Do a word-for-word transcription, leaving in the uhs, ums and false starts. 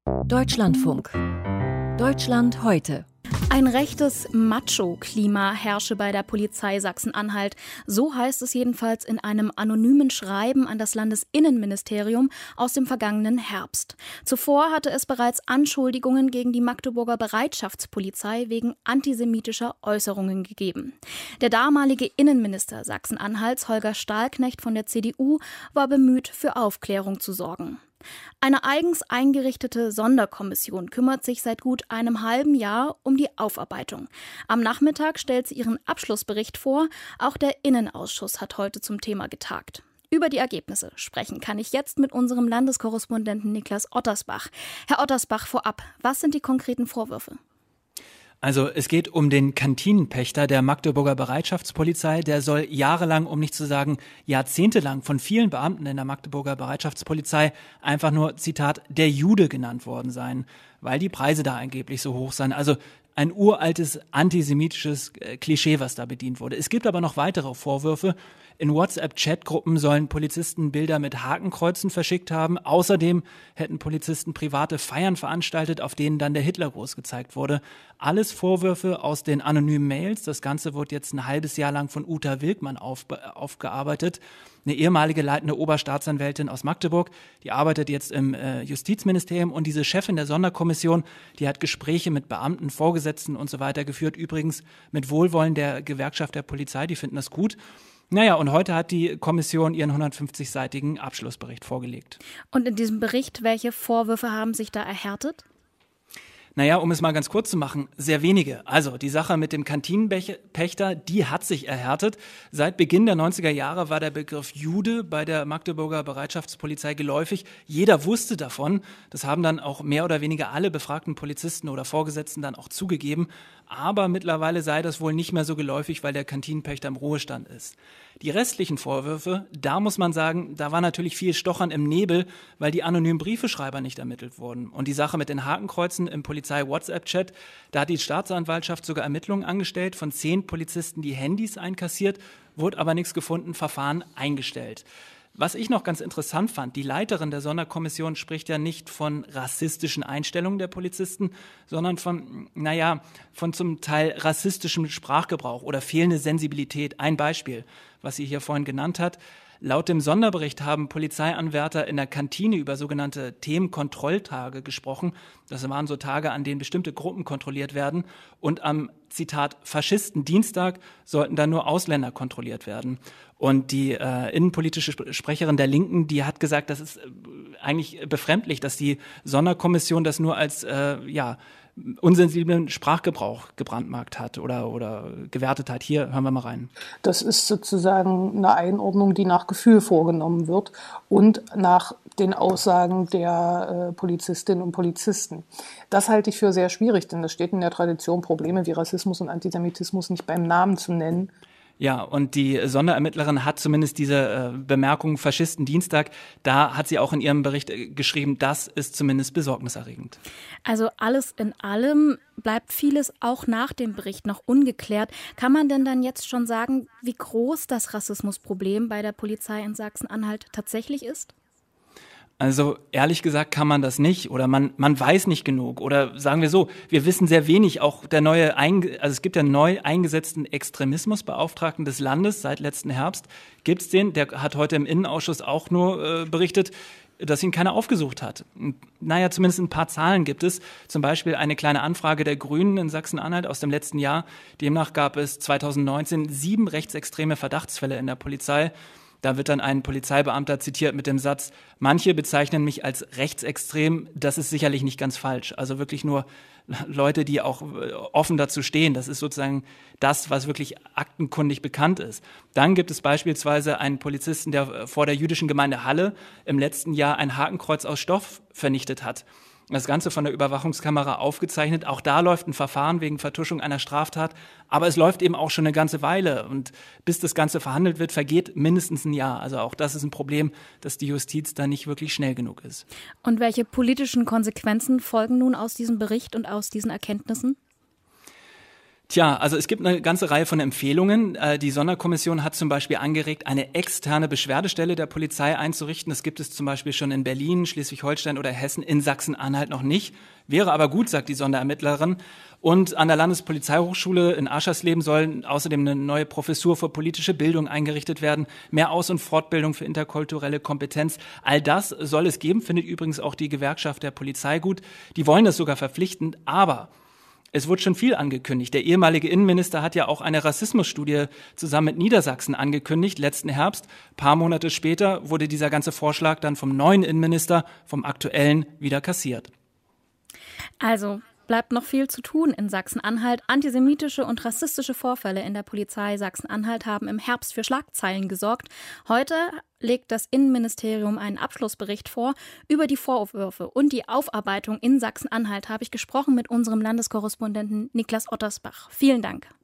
Deutschlandfunk. Deutschland heute. Ein rechtes Macho-Klima herrsche bei der Polizei Sachsen-Anhalt. So heißt es jedenfalls in einem anonymen Schreiben an das Landesinnenministerium aus dem vergangenen Herbst. Zuvor hatte es bereits Anschuldigungen gegen die Magdeburger Bereitschaftspolizei wegen antisemitischer Äußerungen gegeben. Der damalige Innenminister Sachsen-Anhalts, Holger Stahlknecht von der C D U, war bemüht, für Aufklärung zu sorgen. Eine eigens eingerichtete Sonderkommission kümmert sich seit gut einem halben Jahr um die Aufarbeitung. Am Nachmittag stellt sie ihren Abschlussbericht vor. Auch der Innenausschuss hat heute zum Thema getagt. Über die Ergebnisse sprechen kann ich jetzt mit unserem Landeskorrespondenten Niklas Ottersbach. Herr Ottersbach, vorab, was sind die konkreten Vorwürfe? Also es geht um den Kantinenpächter der Magdeburger Bereitschaftspolizei. Der soll jahrelang, um nicht zu sagen jahrzehntelang, von vielen Beamten in der Magdeburger Bereitschaftspolizei einfach nur, Zitat, der Jude genannt worden sein, weil die Preise da angeblich so hoch seien. Also ein uraltes antisemitisches Klischee, was da bedient wurde. Es gibt aber noch weitere Vorwürfe. In WhatsApp-Chatgruppen sollen Polizisten Bilder mit Hakenkreuzen verschickt haben. Außerdem hätten Polizisten private Feiern veranstaltet, auf denen dann der Hitlergruß gezeigt wurde. Alles Vorwürfe aus den anonymen Mails. Das Ganze wird jetzt ein halbes Jahr lang von Uta Wilkmann auf, aufgearbeitet. Eine ehemalige leitende Oberstaatsanwältin aus Magdeburg, die arbeitet jetzt im äh, Justizministerium, und diese Chefin der Sonderkommission, die hat Gespräche mit Beamten, Vorgesetzten und so weiter geführt, übrigens mit Wohlwollen der Gewerkschaft der Polizei, die finden das gut. Naja, und heute hat die Kommission ihren hundertfünfzig-seitigen Abschlussbericht vorgelegt. Und in diesem Bericht, welche Vorwürfe haben sich da erhärtet? Naja, um es mal ganz kurz zu machen, sehr wenige. Also die Sache mit dem Kantinenpächter, die hat sich erhärtet. Seit Beginn der neunziger Jahre war der Begriff Jude bei der Magdeburger Bereitschaftspolizei geläufig. Jeder wusste davon. Das haben dann auch mehr oder weniger alle befragten Polizisten oder Vorgesetzten dann auch zugegeben. Aber mittlerweile sei das wohl nicht mehr so geläufig, weil der Kantinenpächter im Ruhestand ist. Die restlichen Vorwürfe, da muss man sagen, da war natürlich viel Stochern im Nebel, weil die anonymen Briefeschreiber nicht ermittelt wurden. Und die Sache mit den Hakenkreuzen im Polizei-WhatsApp-Chat, da hat die Staatsanwaltschaft sogar Ermittlungen angestellt, von zehn Polizisten die Handys einkassiert, wurde aber nichts gefunden, Verfahren eingestellt. Was ich noch ganz interessant fand, die Leiterin der Sonderkommission spricht ja nicht von rassistischen Einstellungen der Polizisten, sondern von, naja, von zum Teil rassistischem Sprachgebrauch oder fehlende Sensibilität. Ein Beispiel, was sie hier vorhin genannt hat. Laut dem Sonderbericht haben Polizeianwärter in der Kantine über sogenannte Themenkontrolltage gesprochen. Das waren so Tage, an denen bestimmte Gruppen kontrolliert werden. Und am, Zitat, Faschistendienstag sollten dann nur Ausländer kontrolliert werden. Und die äh, innenpolitische Sprecherin der Linken, die hat gesagt, das ist äh, eigentlich befremdlich, dass die Sonderkommission das nur als, äh, ja, unsensiblen Sprachgebrauch gebrandmarkt hat oder, oder gewertet hat. Hier hören wir mal rein. Das ist sozusagen eine Einordnung, die nach Gefühl vorgenommen wird und nach den Aussagen der äh, Polizistinnen und Polizisten. Das halte ich für sehr schwierig, denn es steht in der Tradition, Probleme wie Rassismus und Antisemitismus nicht beim Namen zu nennen. Ja, und die Sonderermittlerin hat zumindest diese äh, Bemerkung Faschistendienstag, da hat sie auch in ihrem Bericht äh, geschrieben, das ist zumindest besorgniserregend. Also alles in allem bleibt vieles auch nach dem Bericht noch ungeklärt. Kann man denn dann jetzt schon sagen, wie groß das Rassismusproblem bei der Polizei in Sachsen-Anhalt tatsächlich ist? Also ehrlich gesagt kann man das nicht oder man man weiß nicht genug oder sagen wir so, wir wissen sehr wenig. Auch der neue, also es gibt ja neu eingesetzten Extremismusbeauftragten des Landes seit letzten Herbst, gibt's den, der hat heute im Innenausschuss auch nur äh, berichtet, dass ihn keiner aufgesucht hat. Naja, zumindest ein paar Zahlen gibt es. Zum Beispiel eine kleine Anfrage der Grünen in Sachsen-Anhalt aus dem letzten Jahr. Demnach gab es zweitausendneunzehn sieben rechtsextreme Verdachtsfälle in der Polizei. Da wird dann ein Polizeibeamter zitiert mit dem Satz, manche bezeichnen mich als rechtsextrem, das ist sicherlich nicht ganz falsch. Also wirklich nur Leute, die auch offen dazu stehen. Das ist sozusagen das, was wirklich aktenkundig bekannt ist. Dann gibt es beispielsweise einen Polizisten, der vor der jüdischen Gemeinde Halle im letzten Jahr ein Hakenkreuz aus Stoff vernichtet hat. Das Ganze von der Überwachungskamera aufgezeichnet. Auch da läuft ein Verfahren wegen Vertuschung einer Straftat. Aber es läuft eben auch schon eine ganze Weile. Und bis das Ganze verhandelt wird, vergeht mindestens ein Jahr. Also auch das ist ein Problem, dass die Justiz da nicht wirklich schnell genug ist. Und welche politischen Konsequenzen folgen nun aus diesem Bericht und aus diesen Erkenntnissen? Tja, also es gibt eine ganze Reihe von Empfehlungen. Die Sonderkommission hat zum Beispiel angeregt, eine externe Beschwerdestelle der Polizei einzurichten. Das gibt es zum Beispiel schon in Berlin, Schleswig-Holstein oder Hessen, in Sachsen-Anhalt noch nicht. Wäre aber gut, sagt die Sonderermittlerin. Und an der Landespolizeihochschule in Aschersleben soll außerdem eine neue Professur für politische Bildung eingerichtet werden, mehr Aus- und Fortbildung für interkulturelle Kompetenz. All das soll es geben, findet übrigens auch die Gewerkschaft der Polizei gut. Die wollen das sogar verpflichtend, aber es wurde schon viel angekündigt. Der ehemalige Innenminister hat ja auch eine Rassismusstudie zusammen mit Niedersachsen angekündigt, letzten Herbst. Ein paar Monate später wurde dieser ganze Vorschlag dann vom neuen Innenminister, vom aktuellen, wieder kassiert. Also bleibt noch viel zu tun in Sachsen-Anhalt. Antisemitische und rassistische Vorfälle in der Polizei Sachsen-Anhalt haben im Herbst für Schlagzeilen gesorgt. Heute legt das Innenministerium einen Abschlussbericht vor. Über die Vorwürfe und die Aufarbeitung in Sachsen-Anhalt habe ich gesprochen mit unserem Landeskorrespondenten Niklas Ottersbach. Vielen Dank.